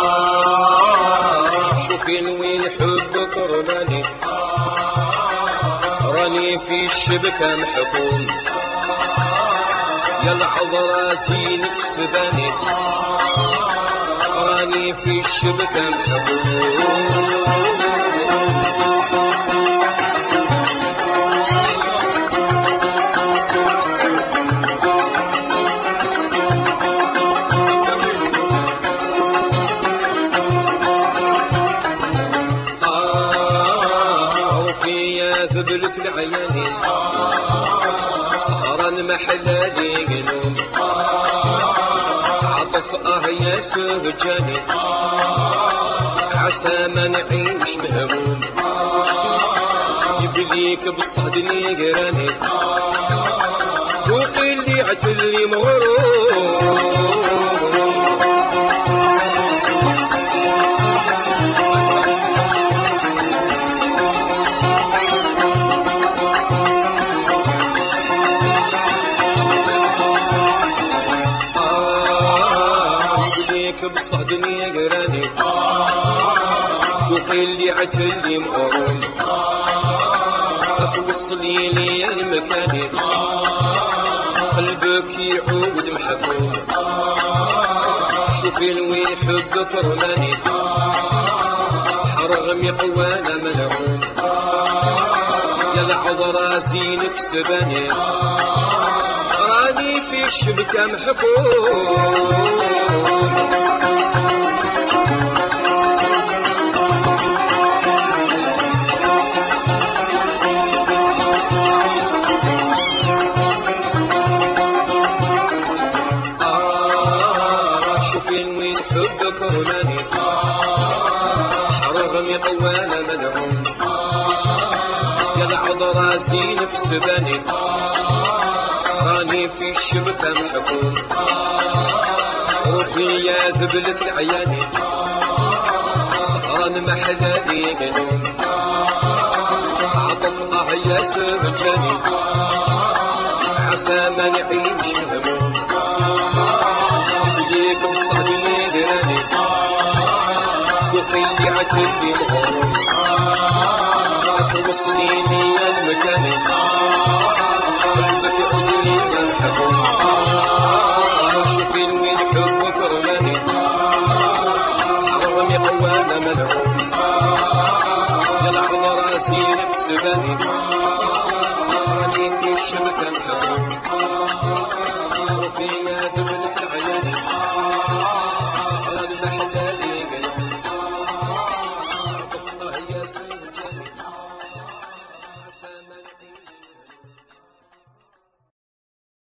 شوفي وين حبك رماني، راني في الشبكة محكوم، يا العذرا زينك سباني، راني في الشبكة محكوم. ذبلت العياني سهرا محلالي قلوب، عطف يا سهجاني عسى ما نعيش مهموم، يبليك بالصهدني قراني ذوقي اللي عتلي مغروم. بصهدني قراني ذوقي اللي عتلي مغروم، توصلي لي المكاني قلبك يعود محكوم. شوفي وين حبك رماني، حرغم قوانا ملعوم، يا العذرا زينك سباني، راني في الشبكة محكوم. حبك رماني حرغم قوانا مدعوم، يا العذرا زينك سباني، راني في الشبكة محكوم. روحي يا ذبلت العياني سهرا محلالي قلوم، عطف يا سهجاني عسى ما نعيش هموم، يبليك بالصهدني قراني ذوقي اللي عتلي مغروم، توصليني المكاني قلبك يعودني محكوم. شوفي وين حبك رماني حرمي قوانا ملعوم، يا العذرا زينك سباني، راني في الشبكة محكوم. روحي يا ذبلت العياني